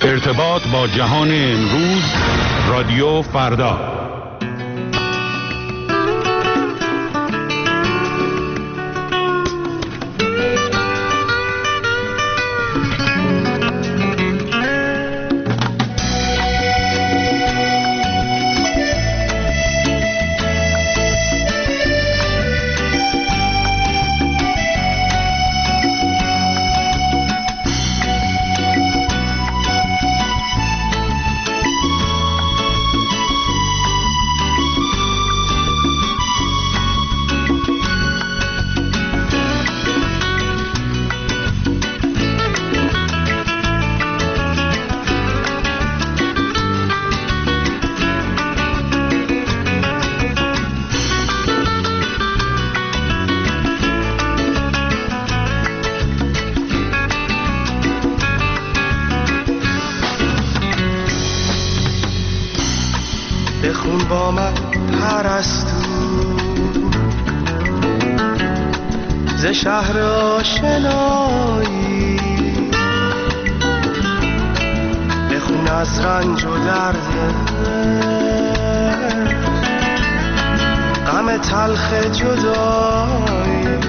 ارتباط با جهان امروز، رادیو فردا. بخون با من پرستو ز شهر آشنایی، بخون از رنج و درد غم تلخ جدایی.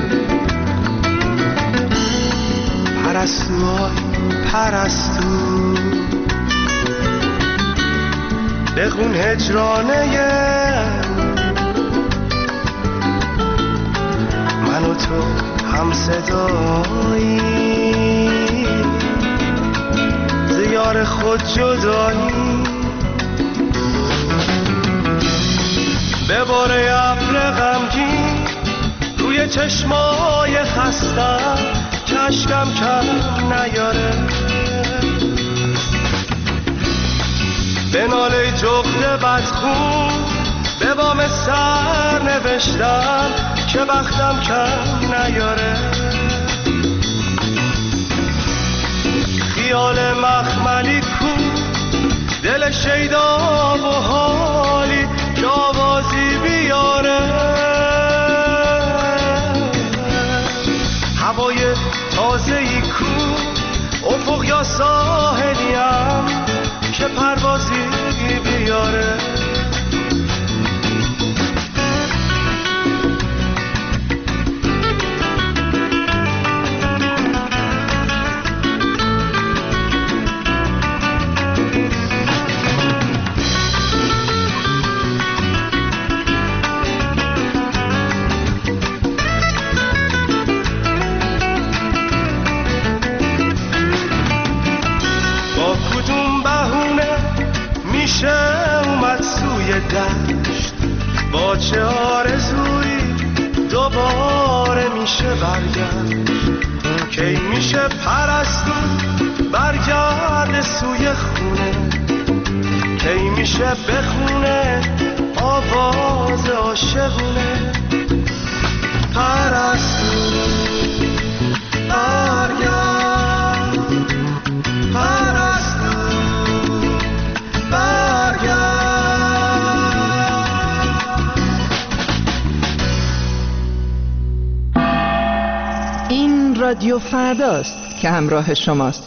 پرستو پرستو بخون هجرانه من و تو هم صدایی، ز یار خود جدایی. بباره ابر غمگین روی چشمای خستم که اشکم کم نیاره، به ناله جغد بدخون به بام سر نوشتم که بختم کم نیاره. خیال مخملی کو دل شیدا و حالی که آوازی بیاره، هوای تازه‌ای کو افق یا ساحلیم که پروازی بیاره. دشت با چه آرزویی دوباره میشه برگشت، کی میشه پرستو برگرد سوی خونه، کی میشه بخونه آواز عاشقونه. پرستو برگرد، پرستو برگرد. رادیو فرداست که همراه شماست.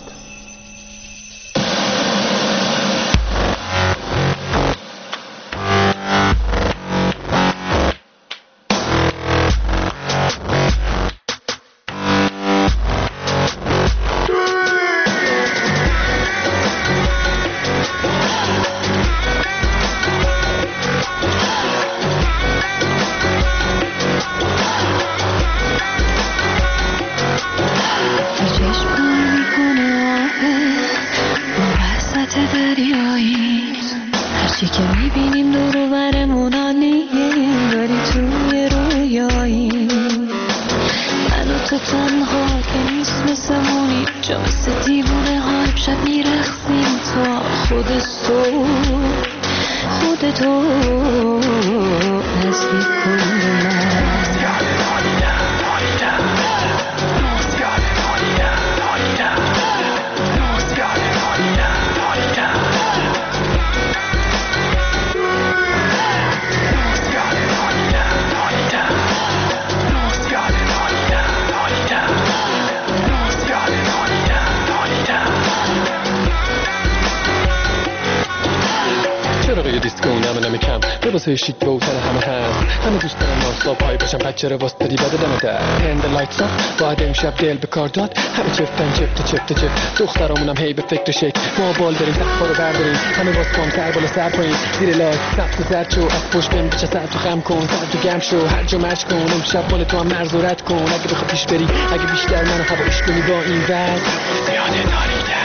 لباسای شیک و اوتر همه هست. همه دوست دارن نانستاپ های باشن، بچه رو واسطادی بده دمته هند لایتس آف باید امشب دل به کار داد. همه چفتن چفت دخترامونم هی به فکر شک. ما بال داریم تخفا رو برداریم، همه باز کام سر بالا سر پایین زیر لایت سبز زرد شو. از پشت بهم بچه سر تو خم کن، سر تو گم شو، هر جا مرج کن. امشب مال تو هم مرز و رد کن. اگه بخواه پیش بری، اگه بیشتر منو هوایش کنی با این وز زیاده داریدم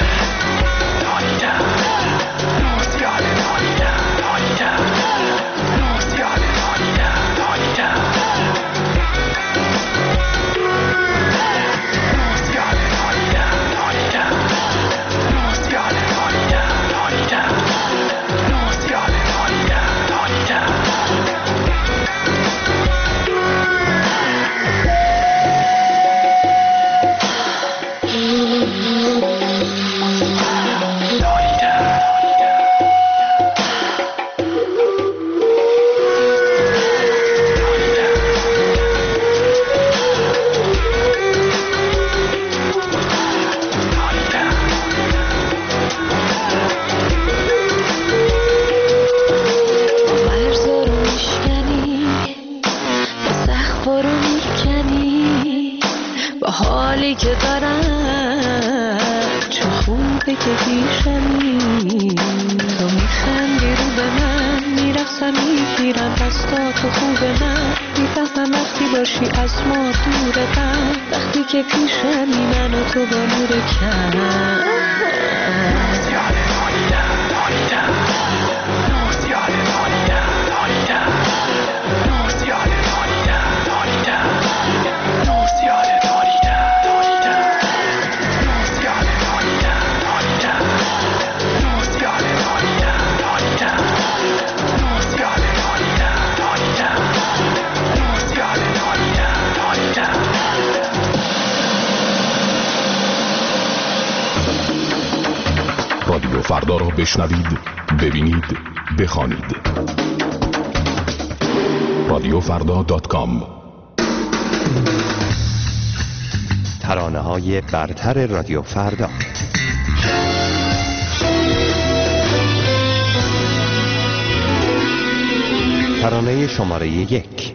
که دارم چه خوبه که پیشمی. تو میخندی رو به من، میرقصم میگیرم دستاتو خوب من. میفهمم وقتی باشی از ما دورتم، وقتی که پیشمی من و تو با نور کم. رادیو فردا را بشنوید، ببینید، بخوانید. رادیوفردا.com. ترانه‌های برتر رادیو فردا. ترانه شماره 1.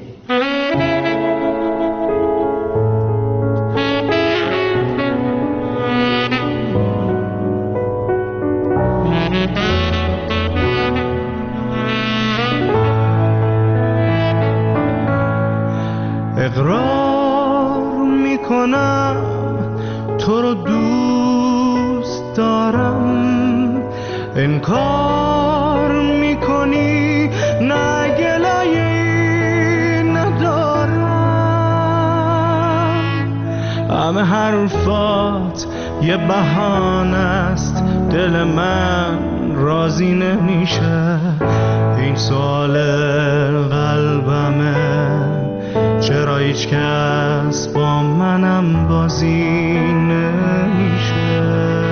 اقرار میکنم تو رو دوست دارم، انکار میکنی نه گلایی ندارم. همه حرفات یه بهانه است، دل من راضی نمیشه. این سوال قلبمه، چرا هیچ کس با منم بازی نمیشه.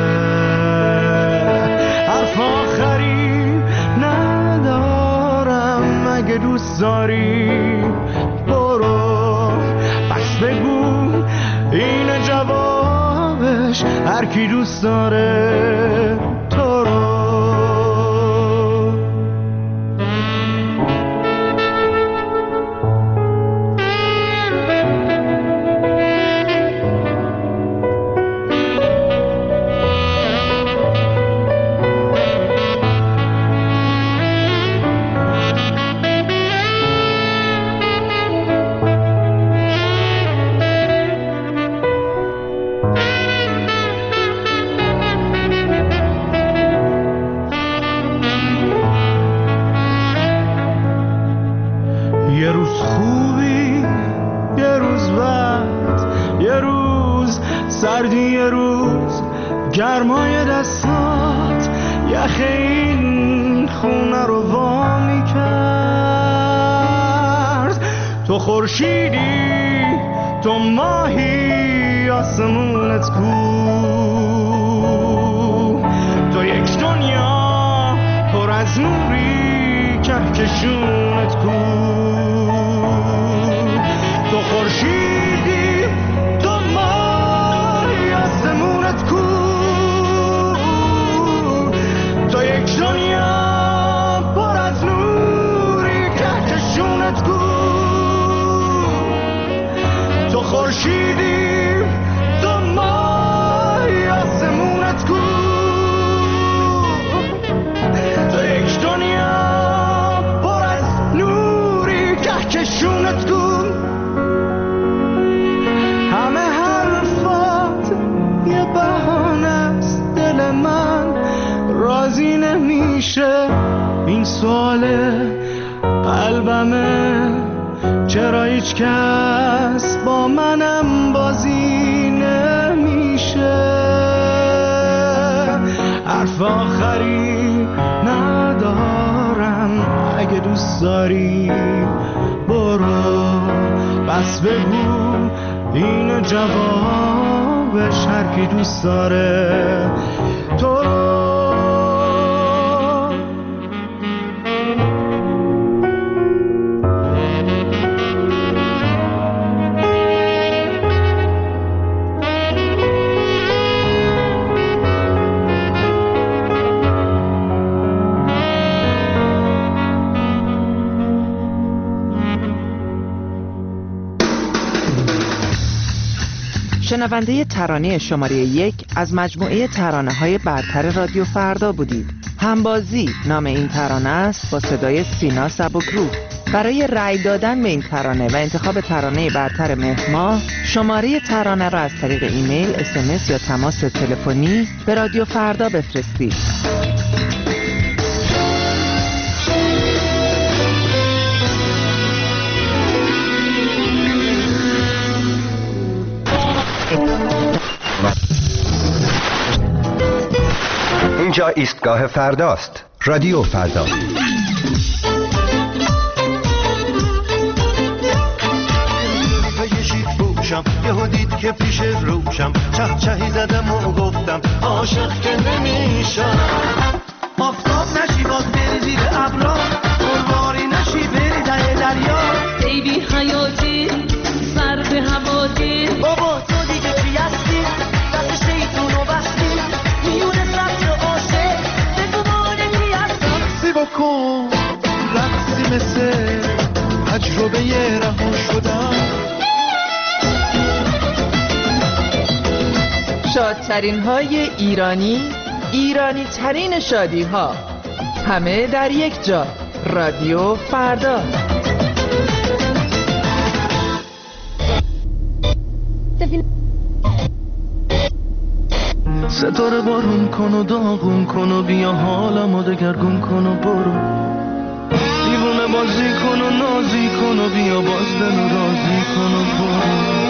حرف آخری ندارم، اگه دوست داری برو بس بگو این جوابش. هر کی دوست داره تو رو. یه روز خوبی، یه روز بد، یه روز سردی، یه روز گرمای دستات یخ این خونه رو وا میکرد. تو خورشیدی، تو ماهی، آسمونت کو، تو یک دنیا پر از نوری، کهکشونت کو. تو خورشیدی، تو ماهی، آسمونت کو، تو یک دنیا پر از نوری، میشه این سوال قلبمه، چرا هیچ کس با منم بازی نمیشه. حرف آخری ندارم، اگه دوست داری برو، بس بگو این جوابش، هر کی دوست داره تو رو. شنونده ترانه شماره 1 از مجموعه ترانه‌های برتر رادیو فردا بودید. همبازی نام این ترانه است با صدای سینا سبکرو. برای رأی دادن به این ترانه و انتخاب ترانه برتر مهر ماه، شماره ترانه را از طریق ایمیل، SMS یا تماس تلفنی به رادیو فردا بفرستید. اینجا ایستگاه فرداست. رادیو فردا. یهو دید که پیش روشم، چهی زدم و گفتم عاشق که نمیشم. آفتاب نشی باز بری زیر ابرا، قربانی نشی بری ته دریا. ای بی حیاتی سر به هواتی، بابا تو دیگه چی هستی؟ دست شیطونو بستی میونه سبز عاشق، بگو ماله کی هستم. سی بکن رقصی مثل تجربه رها شدم. شادترین های ایرانی ترین شادی ها، همه در یک جا. رادیو فردا. ستاره بارون کن و داغون کن و بیا حالمو دگرگون کن و برو، دیوونه بازی کن و نازی کن و بیا باز دلو راضی کن و برو.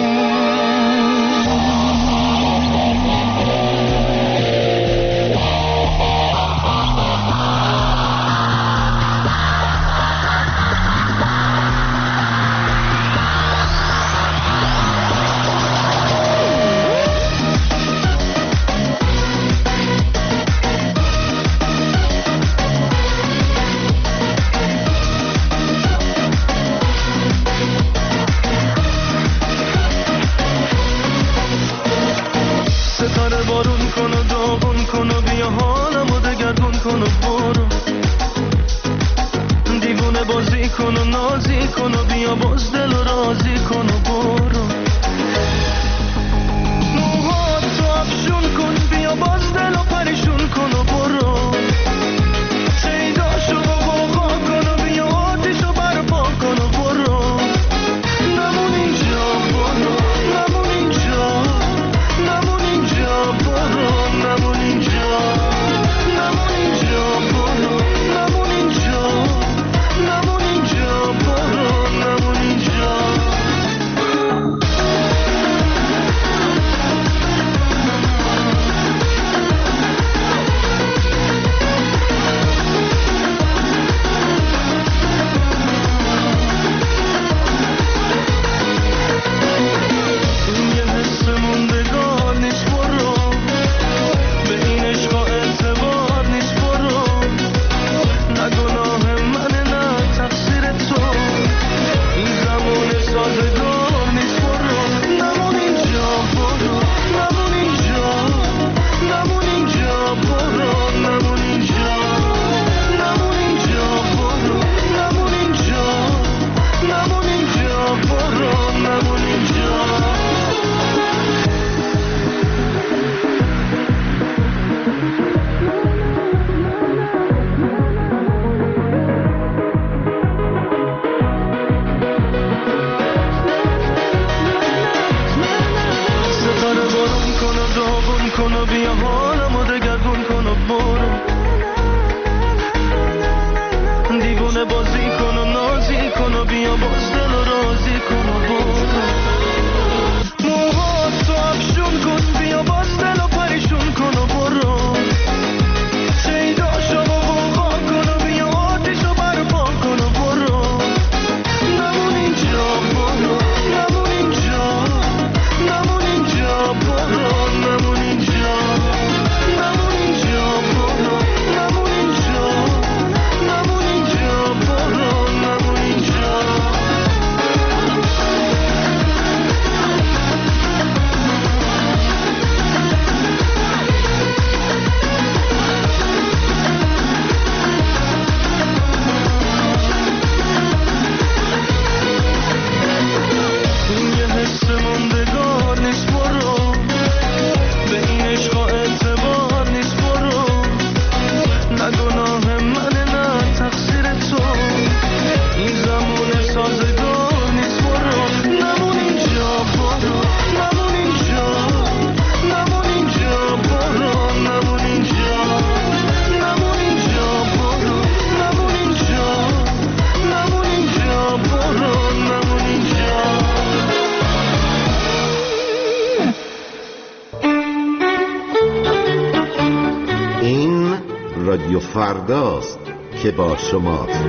رادیو فرداست که با شماست.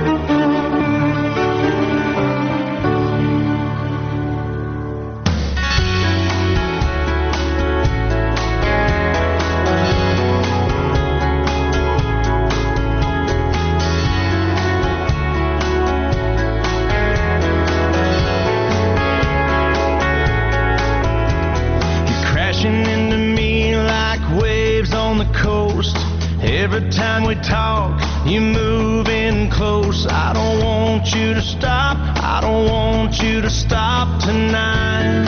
Every time we talk, you're moving close. I don't want you to stop. I don't want you to stop tonight.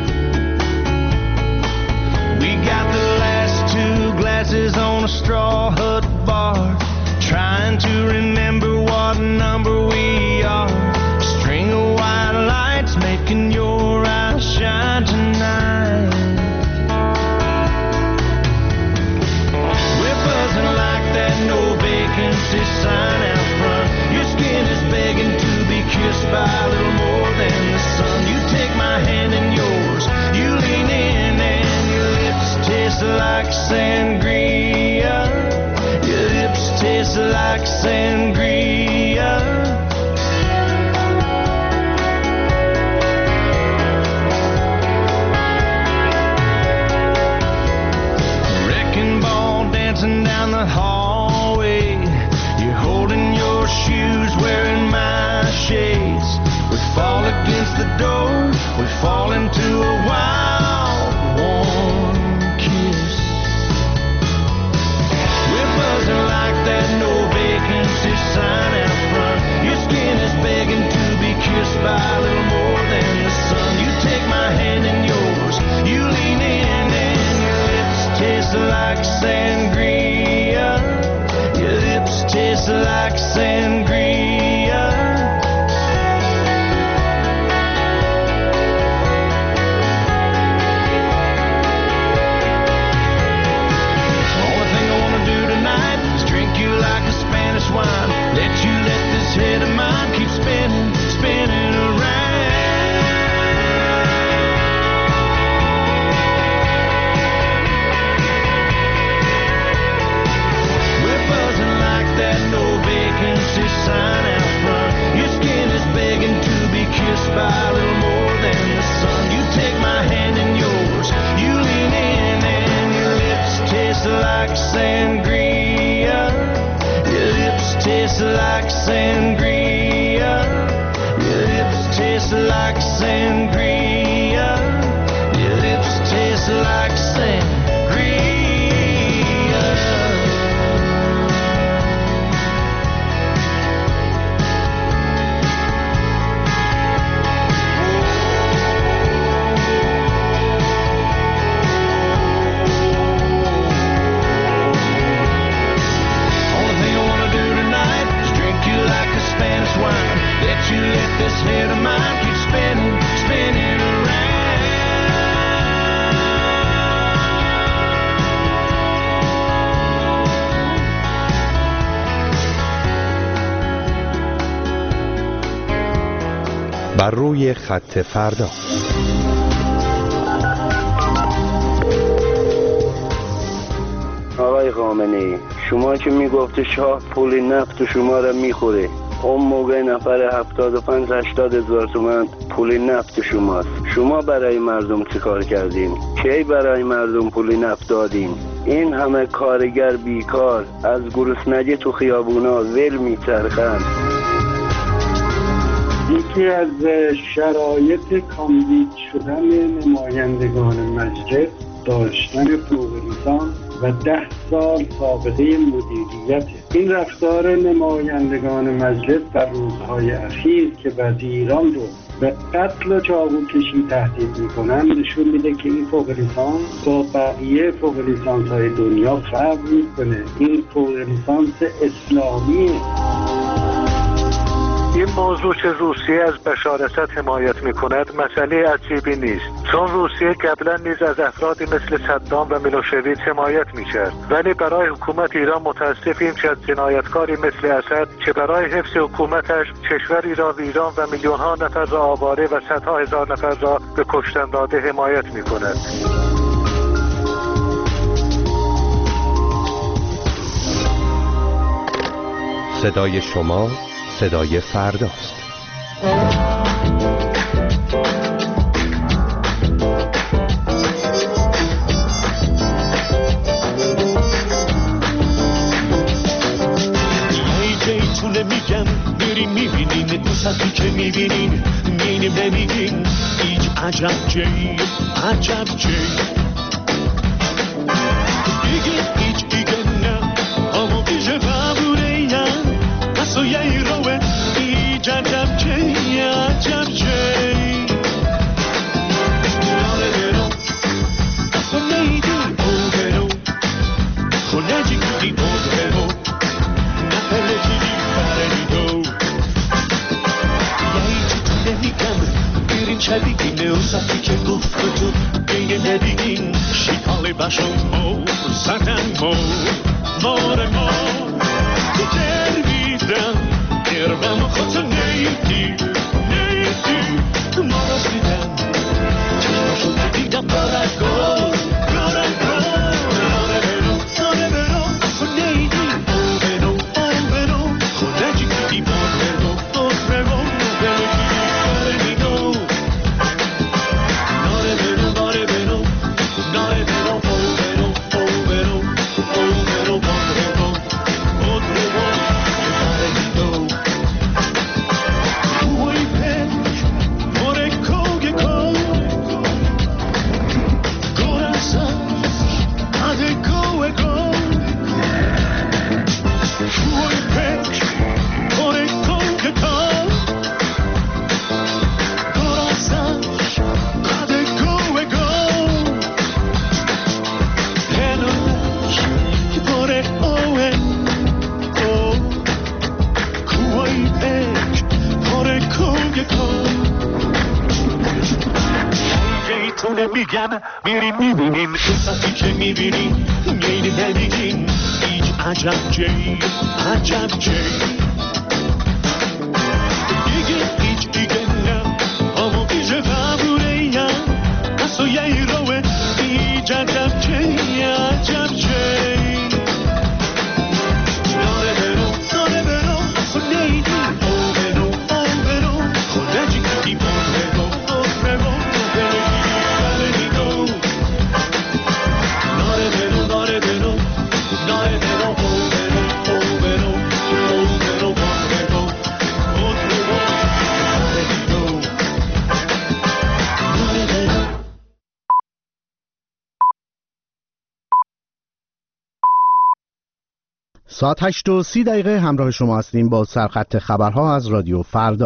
We got the last 2 glasses on a straw hut bar, trying to remember what number we are. A string of white lights making your eyes shine tonight. No vacancy sign out front. Your skin is begging to be kissed by a little more than the sun. You take my hand in yours, you lean in and your lips taste like sangria. Your lips taste like sangria. Wrecking ball dancing down the hall. Shoes wearing my shades. We fall against the door. We fall into a wild, warm kiss. We're buzzing like that no vacancy sign out front. Your skin is begging to be kissed by a little more than the sun. You take my hand in yours. You lean in and your lips taste like sangria. Your lips taste like sangria. Only thing I wanna do tonight is drink you like a Spanish wine. Let you let this head of mine keep spinning, spinning around. We're buzzing like that no vacancy sign out front. Your skin is begging to be kissed by a little more than the sun. You take my hand in yours, you lean in and your lips taste like sangria. Your lips taste like sangria. Your lips taste like sangria. Your lips taste like sangria. This head of mine keeps spinning, spinning around. بر روی خط فردا. آقای خامنه‌ای، شما که میگفت شاه پول نفت شما را میخوره، اون موقع نفر 75-80 هزار تومان پول نفت شماست. شما برای مردم چه کار کردین؟ کی برای مردم پول نفت دادین؟ این همه کارگر بیکار از گرسنگی تو خیابونا ول میچرخند. یکی از شرایط کاندید شدن نمایندگان مجلس داشتن فوق لیسانس و 10 سال سابقه مدیریت. این رفتار نمایندگان مجلس در روزهای اخیر که وزیران رو به قتل و چاقوکشی تهدید میکنن نشون میده که این فوق لیسانس با بقیه فوق لیسانس های دنیا فرق میکنه. این فوق لیسانس اسلامیه. این موضوع که روسیه از بشار اسد حمایت میکند مسئله عجیبی نیست، چون روسیه قبلا نیز از افرادی مثل صدام و میلوشویچ حمایت میکرد، ولی برای حکومت ایران متاسفیم که از جنایتکاری مثل اسد که برای حفظ حکومتش کشوری را ویران و میلیون ها نفر را آواره و صدها هزار نفر را به کشتن داده حمایت میکند. صدای شما صدای فرداست. میگم بریم میبینین دوستی که میبینین میینیم نمیگین هیچ عجب جی دیگه هیچ دیگه نه اما بیشه قبوله یم بسو یه روه هیچ عجب جی ناره برو بسو نیدی او برو خونه جی کدی او برو نپله جی شدیدین و سفتی که گفت تو بین ندیگین شیطال بشم مو زدن مار تو درویدم دربم خود نیدی ما رسیدم چشماشو دیدم برگل ناره برو تو نیدی او برو خونه جی کدی برو میگم میریم میبینیم دوستی که میبینیم میریم نمیگیم هیچ عجب جی دیگه هیچ دیگه نه اما بیشه قبوله یم بسو یه روه هیچ عجب جی ناره برو بسو نیدی او برو خونه جی کدی برو ساعت 8:30 همراه شما هستیم با سرخط خبرها از رادیو فردا.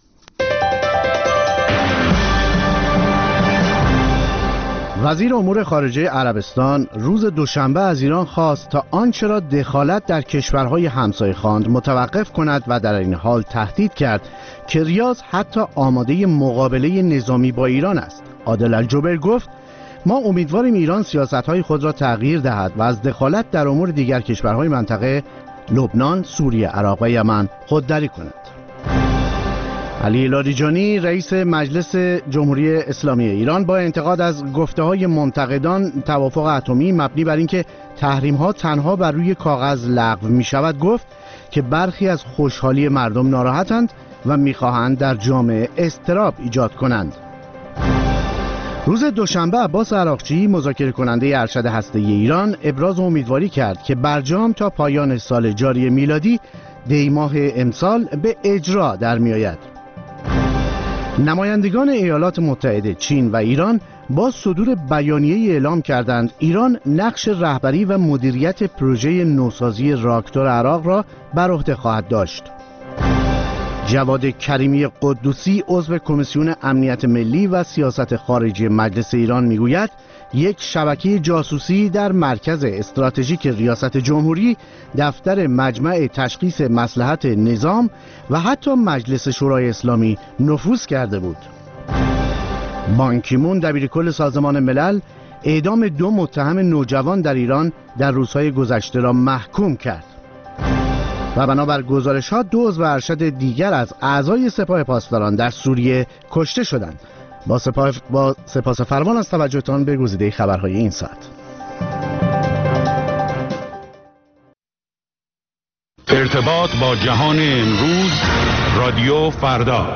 وزیر امور خارجه عربستان روز دوشنبه از ایران خواست تا آنچه را دخالت در کشورهای همسایه خواند متوقف کند و در این حال تهدید کرد که ریاض حتی آماده مقابله نظامی با ایران است. عادل الجبر گفت ما امیدواریم ایران سیاست‌های خود را تغییر دهد و از دخالت در امور دیگر کشورهای منطقه لبنان، سوریه، عراق و یمن خودداری کند. علی لاریجانی رئیس مجلس جمهوری اسلامی ایران با انتقاد از گفته‌های منتقدان توافق اتمی مبنی بر اینکه تحریم‌ها تنها بر روی کاغذ لغو می‌شود گفت که برخی از خوشحالی مردم ناراحتند و می‌خواهند در جامعه اضطراب ایجاد کنند. روز دوشنبه عباس عراقچی مذاکره کننده ارشد هسته‌ای ایران ابراز امیدواری کرد که برجام تا پایان سال جاری میلادی دی ماه امسال به اجرا در می‌آید. نمایندگان ایالات متحده، چین و ایران با صدور بیانیه‌ای اعلام کردند ایران نقش رهبری و مدیریت پروژه نوسازی راکتور عراق را بر عهده خواهد داشت. جواد کریمی قدوسی عضو کمیسیون امنیت ملی و سیاست خارجی مجلس ایران میگوید یک شبکه جاسوسی در مرکز استراتژیک ریاست جمهوری، دفتر مجمع تشخیص مصلحت نظام و حتی مجلس شورای اسلامی نفوذ کرده بود. بان کی مون دبیرکل سازمان ملل اعدام 2 متهم نوجوان در ایران در روزهای گذشته را محکوم کرد. و بنابر گزارش‌ها 2 عضو ارشد دیگر از اعضای سپاه پاسداران در سوریه کشته شدند. با سپاس فرمان از توجهتان به گزیده خبرهای این ساعت. ارتباط با جهان امروز، رادیو فردا.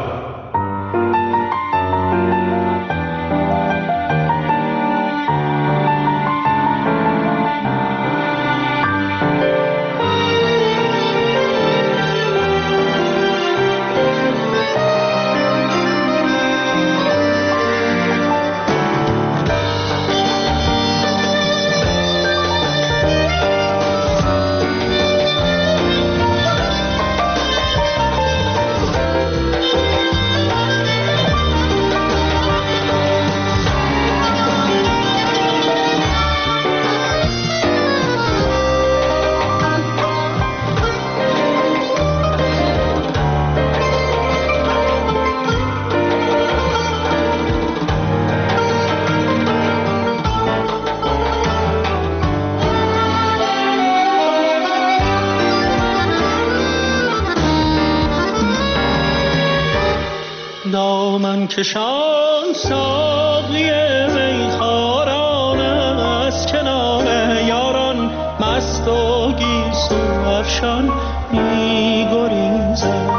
کشان ساقی میخواران از کنار یاران مست و گیسو افشان می‌گریزد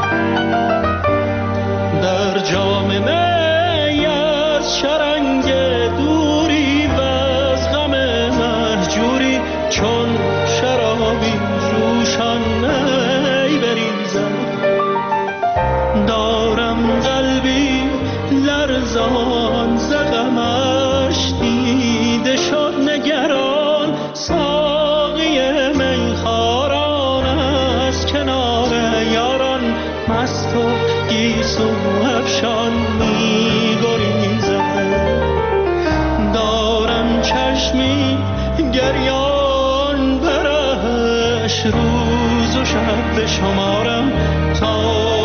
در جام می از شرنگ دوری و از غم مهجوری چون شرابی جوشان می بریزد دارم قلبی لرزان زغمش دیده شد نگران ساقی میخواران از کنار یاران مست و گیسو افشان می‌گریزد دارم چشمی گریان برش روز و شب بشمارم تا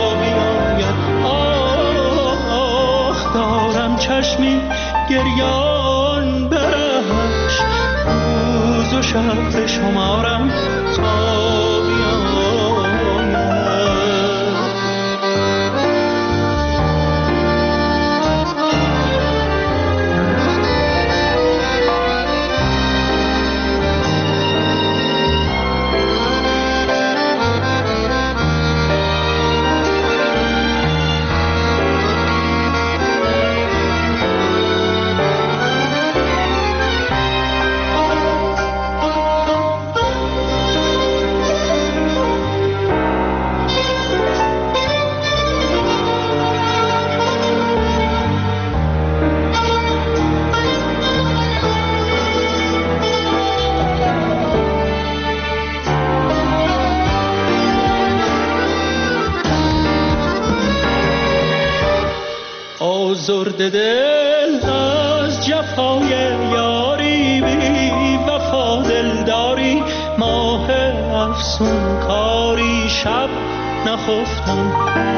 دارم چشمی گریان برش روز و شب بشمارم تا آزرده دل از جفای یاری بی وفا دلداری ماه افسون کاری شب نخفتم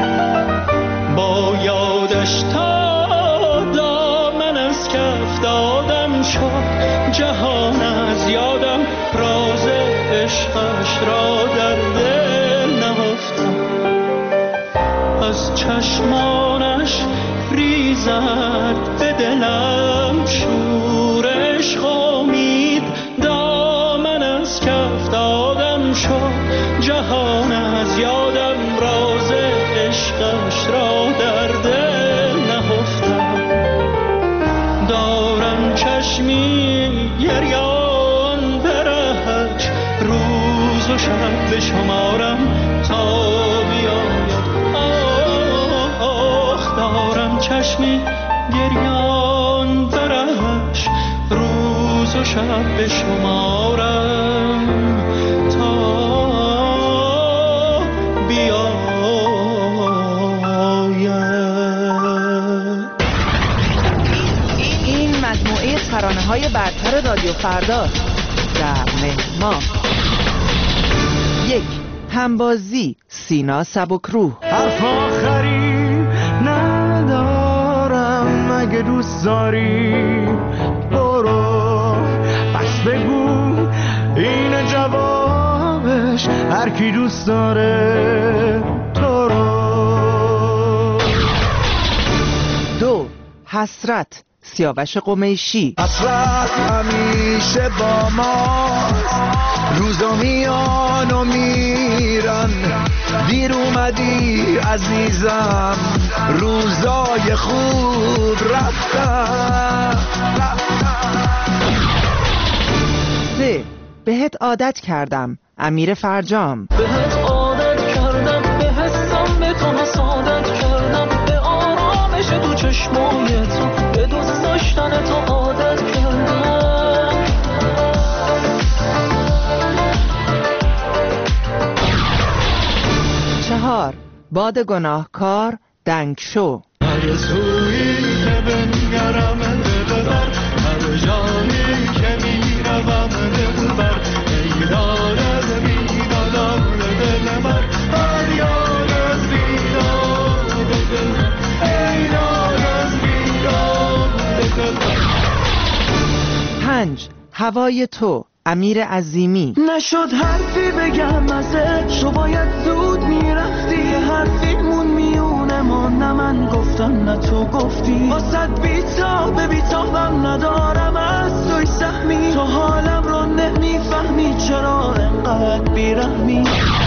با یادش تا دامن از کف دادم شد جهان از یادم راز عشقش را در دل نهفتم از چشمانش ریزد به دلم شور عشق امید دامن از کف دادم شد جهان از یادم راز عشقش را در دل نهفتم دارم چشمی گریان برهش روز و شب بشمارم تا بیاید دارم چشمی گریان برش روز و شب بشمارم تا بیاید. این مجموعه ترانه‌های برتر رادیو فرداست. در مهر 1. همبازی سینا سبکروح. حرف آخری ندارم اگه دوست داری برو پس بگو این جوابش هر کی دوست داره تو رو. 2. حسرت سیاوش قمیشی. حسرت همیشه با ما روزا میان و میرن دیر اومدی عزیزم، روزای خوب رفتن. بهت عادت کردم، امیر فرجام. بهت عادت کردم، به حسم به تو حسادت کردم، به آرامش تو چشمای تو، به دوست داشتن تو عادت کردم. 4 باد گناهکار دنگ شو. آرزویی که بنگرم دلبر، هر جایی که میروم دلبر، ایدان از بیدادم دل من، فریاد از بیداد دل من، ایدان از بیداد دل من. 5 هوای تو امیر عظیمی. نشد حرفی بگم ازش، تو باید زود میرفتی، یه حرفیمون میونه ما، نه من گفتم نه تو گفتی، واسد بیتابم ندارم از توی سهمی، تو حالم رو نمیفهمی چرا انقدر بیرحمی.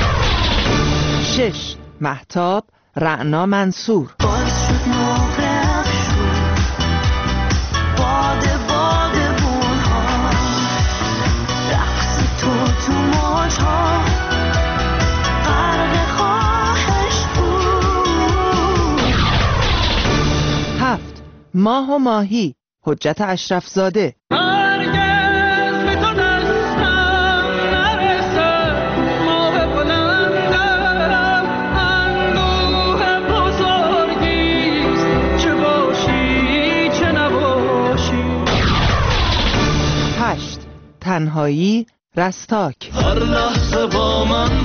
6 مهتاب رعنا منصور. باعث شد موقع باده بونها، رقص تو موجها، غرق خواهش بود. 7 ماه و ماهی حجت اشرف زاده. هرگز به تو دستم نرسه، ماه بلندم اندوه بزرگیست، چه باشی چه نباشی. 8 تنهایی رستاک. هر لحظه با من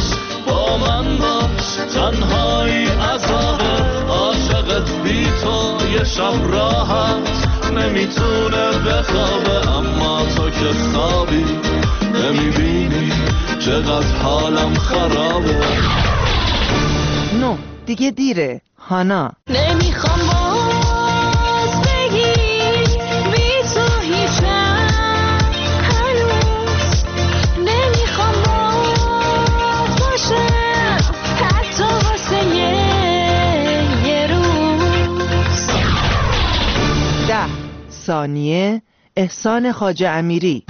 باش، تنهایی عذابه، عاشقت بی تو یه شب راحت نمیتونه بخوابه، اما تو که خوابی نمیبینی چقدر حالم خرابه. 9 دیگه دیره هانا. نمیخوام باز بگی بی تو هیچم هنوز، نمیخوام باز باشم حتی واسه یه روز. 10 ثانیه احسان خواجه امیری.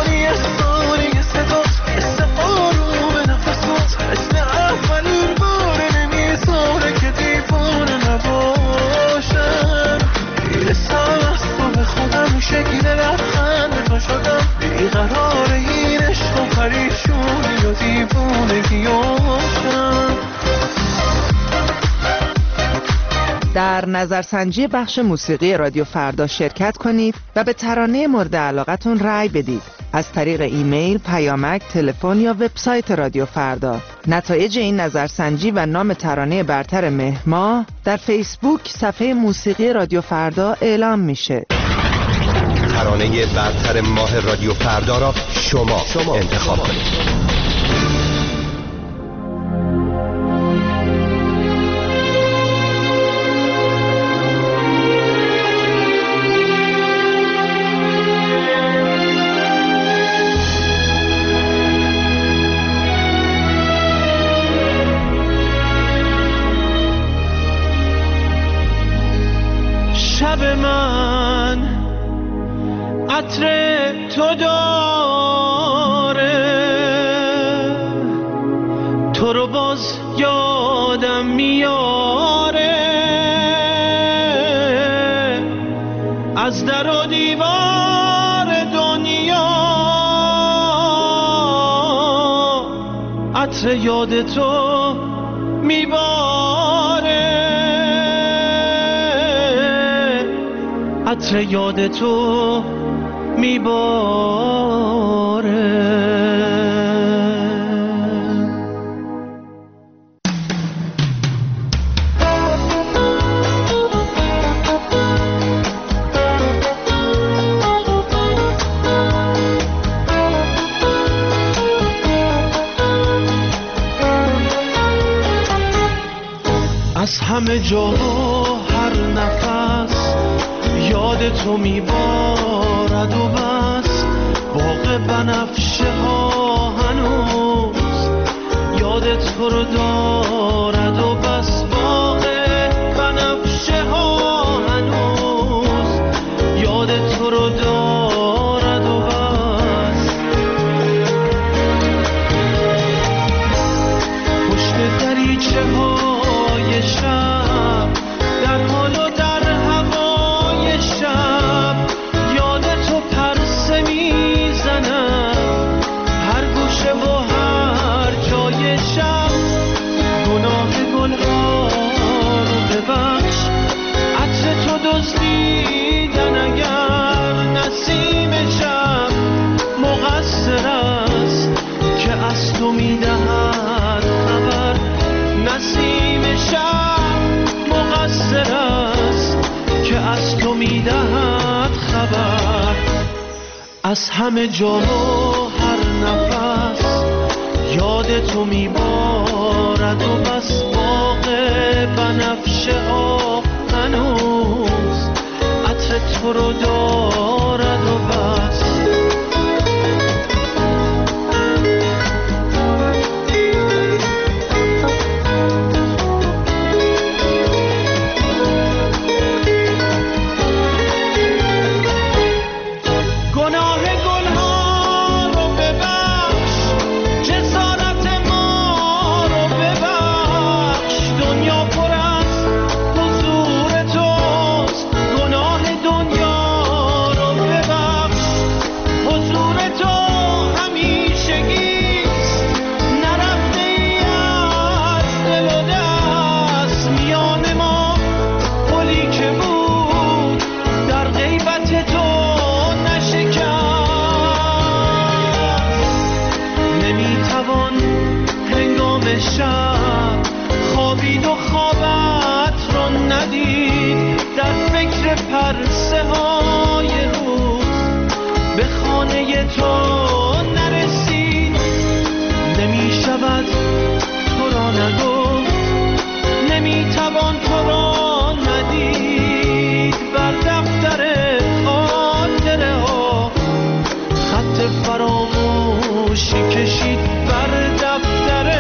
شکل لبخند تو شدم، بیقرار این عشق و پریشونی و دیوونگی شدم. در نظرسنجی بخش موسیقی رادیو فردا شرکت کنید و به ترانه مورد علاقتون رأی بدید از طریق ایمیل، پیامک، تلفن یا وبسایت رادیو فردا. نتایج این نظرسنجی و نام ترانه برتر مهر ماه در فیسبوک صفحه موسیقی رادیو فردا اعلام میشه. ترانه برتر ماه رادیو فردا را شما انتخاب کنید. شب من عطر تو داره، تو رو باز یادم میاره، از در و دیوار دنیا عطر یاد تو میباره، عطر یاد تو میباره. از همه جا هر نفس یاد تو میبارد و بس، باغ بنفشه ها هنوز یادت تو رو دارد و بس باغ بنفشه ها هنوز یاد تو رو دارد و بس پشت دریچه های شب در حال و در هوای شب یاد تو پرسه میزنم هر گوشه و هر جای شب گناه گلها رو ببخش عطر تو دزدیدن اگر نسیم شب مقصر است که از تو میدهد خبر نسیم شب مقصر است که از تو میدهد خبر از همه جا و هر نفس یاد تو میبارد و بس باغ بنفشه ها هنوز عطر تو رو دارد و بس پرسه های روز به خانه تو نرسید نمی شود تو را نگفت نمی توان تو را ندید بر دفتر خاطره ها خط فراموشی کشید بر دفتر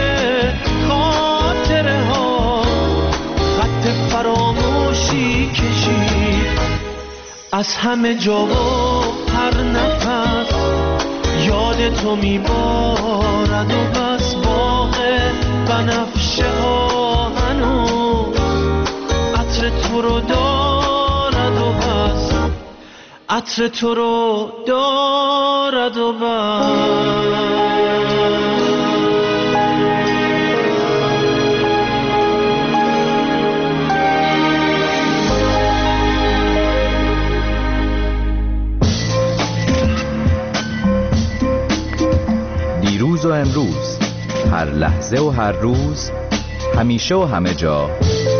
خاطره ها خط فراموشی کشید از همه جا و هر نفس یاد تو میبارد و بس باغ بنفشه ها هنوز عطر تو رو دارد و بس عطر تو رو دارد و بس دیروز و امروز هر لحظه و هر روز همیشه و همه جا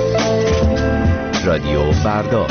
رادیو فردا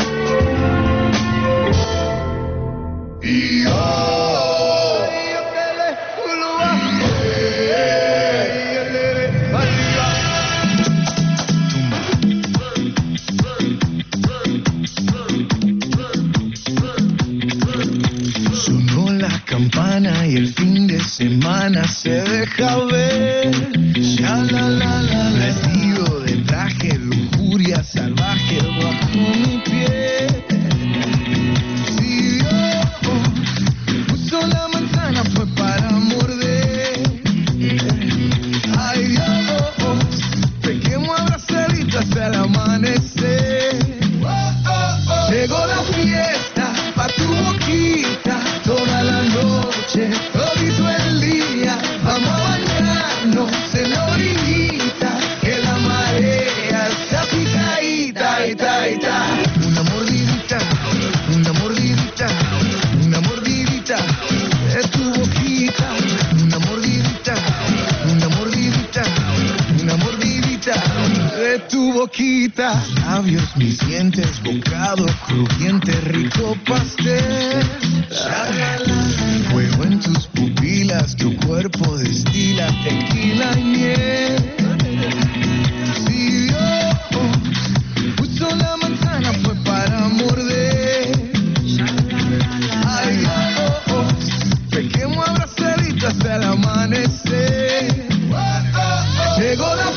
Y el fin de semana se deja ver. Ya la la la, vestido de traje, lujuria salvaje bajo mi piel. Si Dios puso la manzana fue para morder. Ay Dios, pequemos abrazaditos hasta el amanecer. Llegó la fiesta pa' tu boquita toda la noche. Todito el día, vamos a bañarnos en la orillita, que la marea está picadita, ita, ita. Una mordidita, una mordidita, una mordidita de tu boquita. Una mordidita, una mordidita, una mordidita de tu boquita. Labios, mis dientes, bocado crujiente, rico pastel. Fuego en tus pupilas, tu cuerpo destila tequila y miel. Si Dios puso la manzana fue para morder. Ay Dios, pequemos abrazaditos hasta el amanecer. Llegó la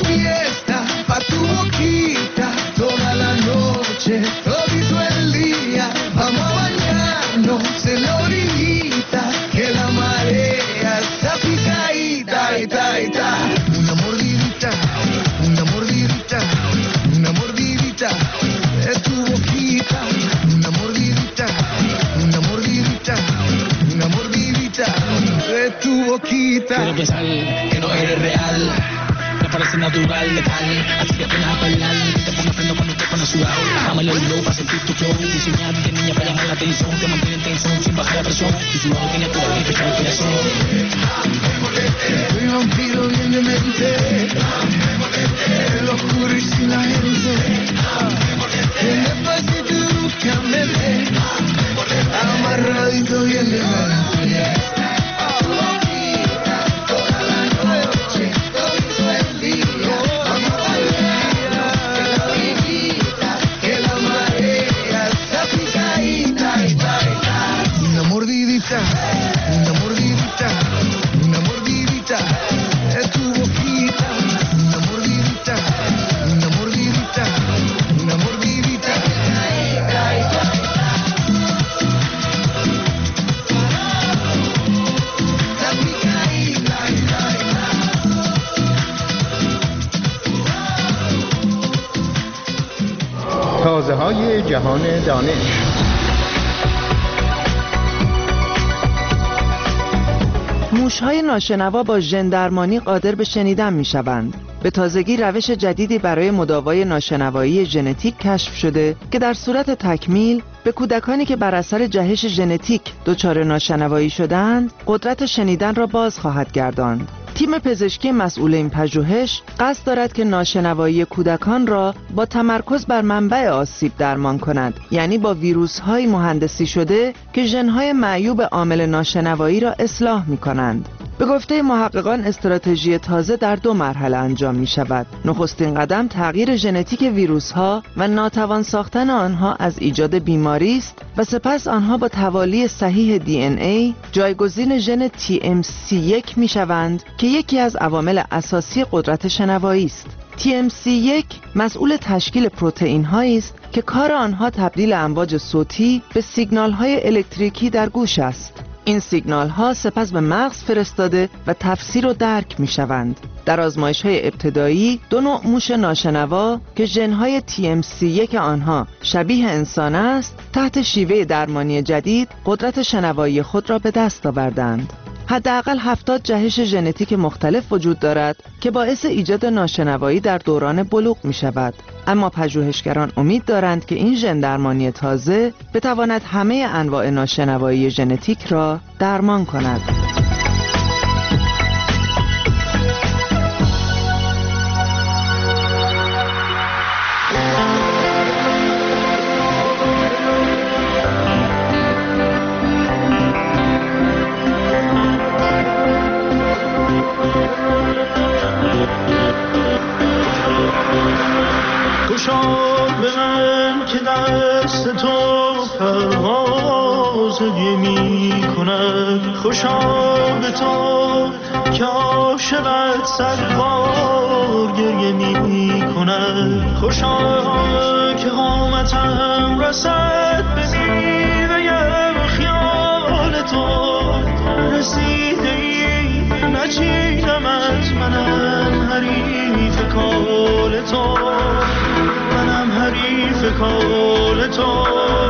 Quiero pensar que no eres real. Me parece natural, letal. Así que apenas a bailar, que te ponga freno cuando te pones sudado. Dámelo low para sentir tu flow. Diseñar de niña para llamar la atención. Te mantiene en tensión sin bajar la presión. Y su bajo tiene todo el pecho en el corazón. Soy vampiro bien de mente. El oscuro y sin la gente. En despacito y búscamele. Amarradito bien de mente. Una mordidita, una mordidita, es tu boquita. Una mordidita, una mordidita, una mordidita. تازه‌های جهان دانش. موش‌های ناشنوا با ژن درمانی قادر به شنیدن می‌شوند. به تازگی روش جدیدی برای مداوای ناشنوایی ژنتیک کشف شده که در صورت تکمیل به کودکانی که بر اثر جهش ژنتیک دچار ناشنوایی شدند، قدرت شنیدن را باز خواهد گرداند. تیم پزشکی مسئول این پژوهش قصد دارد که ناشنوایی کودکان را با تمرکز بر منبع آسیب درمان کند، یعنی با ویروس‌های مهندسی شده که ژن‌های معیوب عامل ناشنوایی را اصلاح می‌کنند. به گفته محققان استراتژی تازه در 2 مرحله انجام می شود. نخستین قدم تغییر ژنتیک ویروس ها و ناتوان ساختن آنها از ایجاد بیماری است و سپس آنها با توالی صحیح DNA جایگزین ژن TMC1 می شوند که یکی از عوامل اساسی قدرت شنوایی است. TMC1 مسئول تشکیل پروتئین هایی است که کار آنها تبدیل امواج صوتی به سیگنال های الکتریکی در گوش است. این سیگنال ها سپس به مغز فرستاده و تفسیر و درک می شوند. در آزمایش های ابتدایی 2 نوع موش ناشنوا که ژن های TMC1 آنها شبیه انسان است، تحت شیوه درمانی جدید قدرت شنوایی خود را به دست آوردند. حداقل 70 جهش ژنتیک مختلف وجود دارد که باعث ایجاد ناشنوایی در دوران بلوغ می شود. اما پژوهشگران امید دارند که این ژن درمانی تازه بتواند همه انواع ناشنوایی ژنتیک را درمان کند. خوشا به تو که عاشقت صدبار گریه می کند. خوشا که قامتم رسد به میوه خیال تو. رسیده ای نچیدمت، منم حریف کال تو. منم حریف کال تو.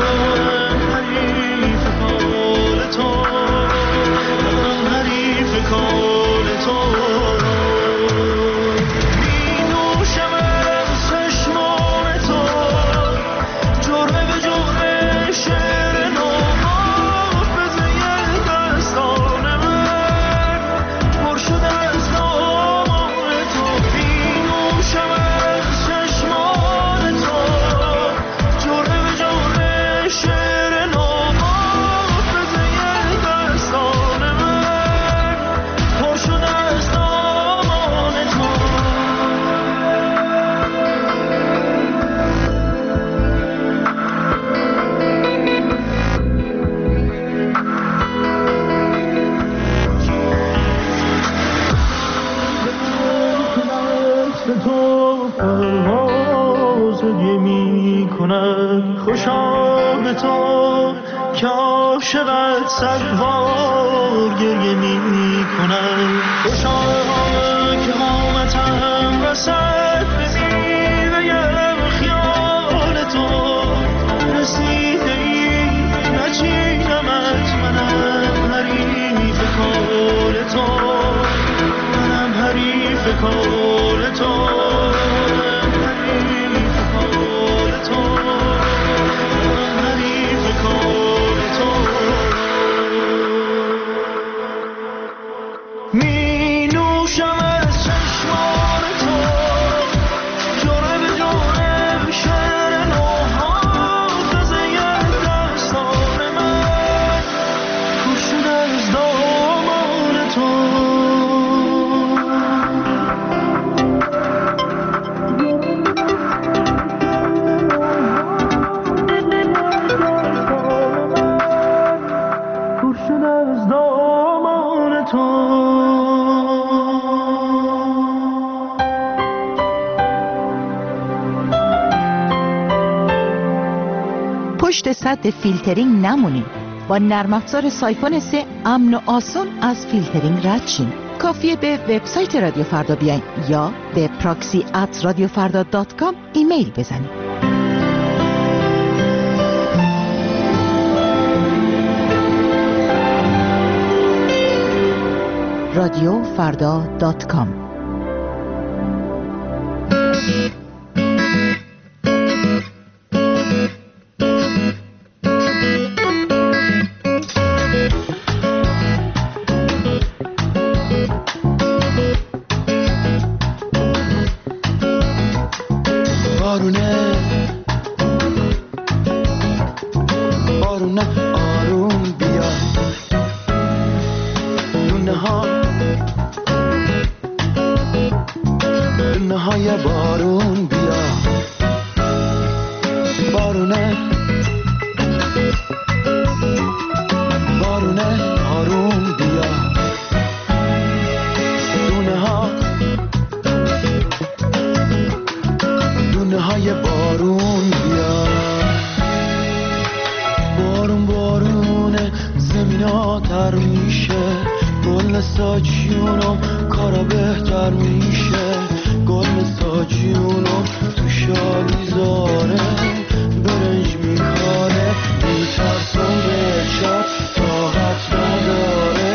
خوشا به تو که عاشقت صدبار گریه می کند. خوشا که قامتم رسد به میوه خیال تو. رسیده ای نچیدمت، منم حریف کال تو. کار تو حریف کار تو حریف کار تو می نوشم از چشمان تو جرعه به جرعه شعر نوها تازه دستان من پر شده از دامان تو پر شده از دامان تو پشت سد فیلترینگ نمونید. با نرم افزار سایفون 3 امن و آسان از فیلترینگ رد شین. کافیه به وبسایت رادیو فردا بیاین یا به proxy@radiofarda.com ایمیل بزنید. radiofarda.com بارونه آروم بیا دونه های بارون بیا بارونه آروم بیا دونه های بارون بیا بارونه زمینا تر میشه گل ساجیونم کارا بهتر میشه گل ساجیونم تو شالیزاره برنج میخواره میترسم به چپ طاقت نداره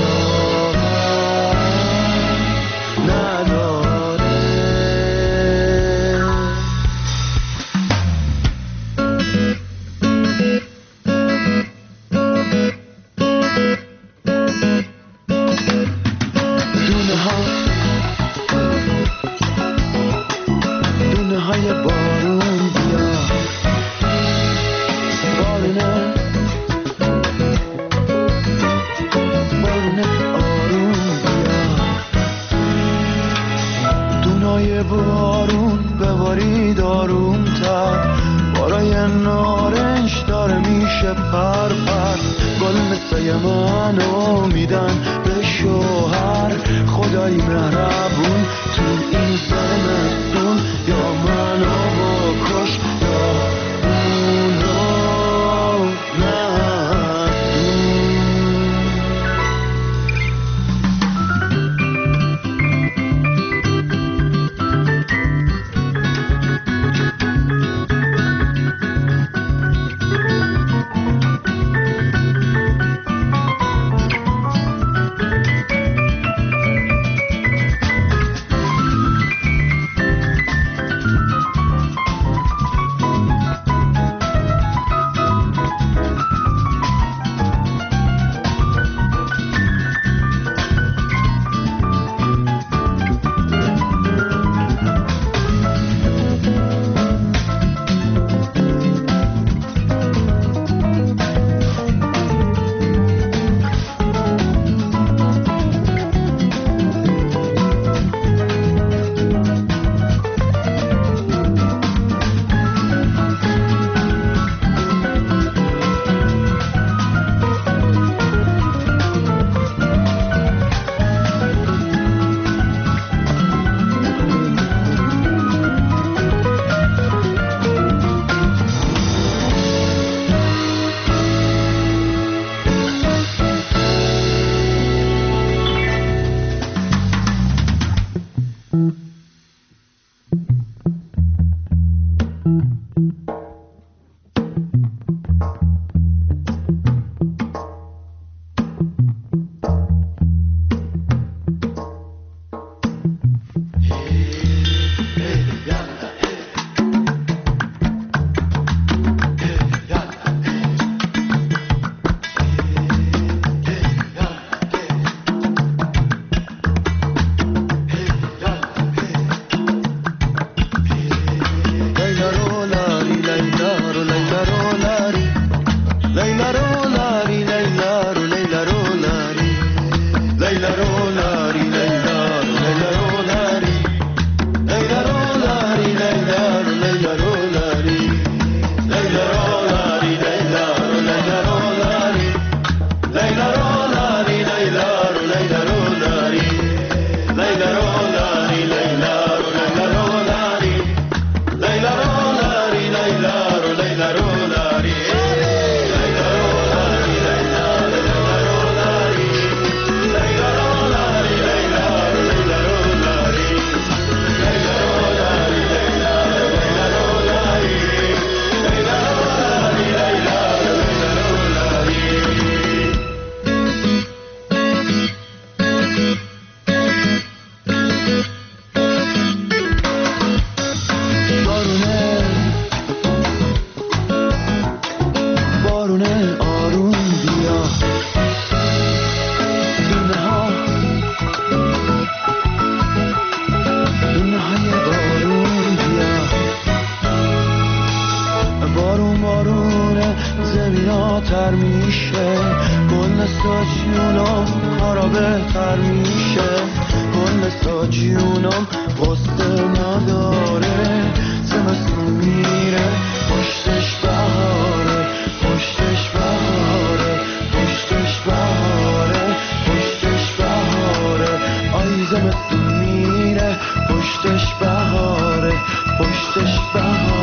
دونه های بارون بیا بارونه آروم بیا دونای بارون ببارید آروم تر بارای نارنج داره میشه پر گل مثل منو میدن به شوهر خدای مهربون تو این زمستون یا منو بکش یا اونو زیباتر میشه، گل ساجیونم خرابه تر میشه، گل ساجیونم غصه نداره، زمستون میره پشتش بهاره، پشتش بهاره، پشتش بهاره، پشتش بهاره، آی زمستون میره پشتش بهاره، پشتش بهاره.